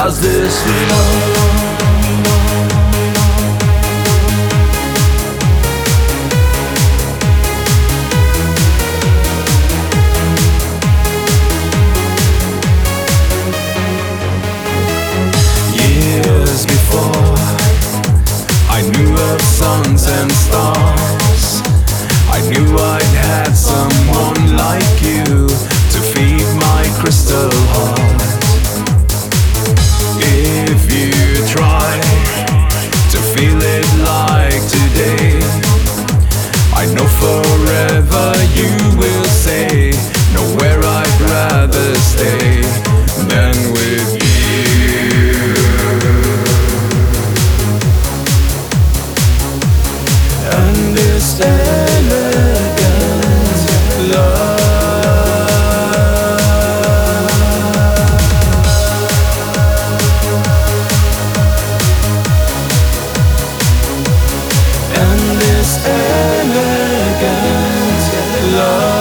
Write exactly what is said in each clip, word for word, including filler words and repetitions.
as this love. Years before, I knew of suns and stars. I knew I'd had someone like you to feed my crystal heart. If you try to feel it like today, I know forever you will say, nowhere I'd rather stay than with you. And this elegant love, and this elegant love.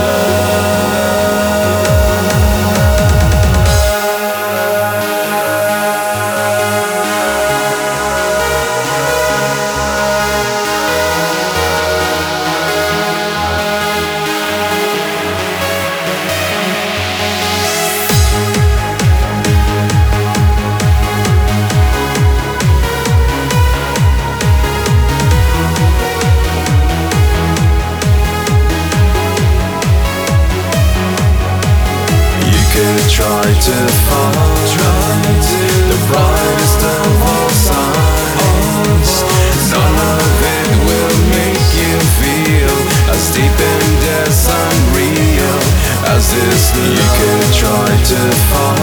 Try to find the brightest of all signs. None of it will make you feel as deep and as unreal as this love. You could try to find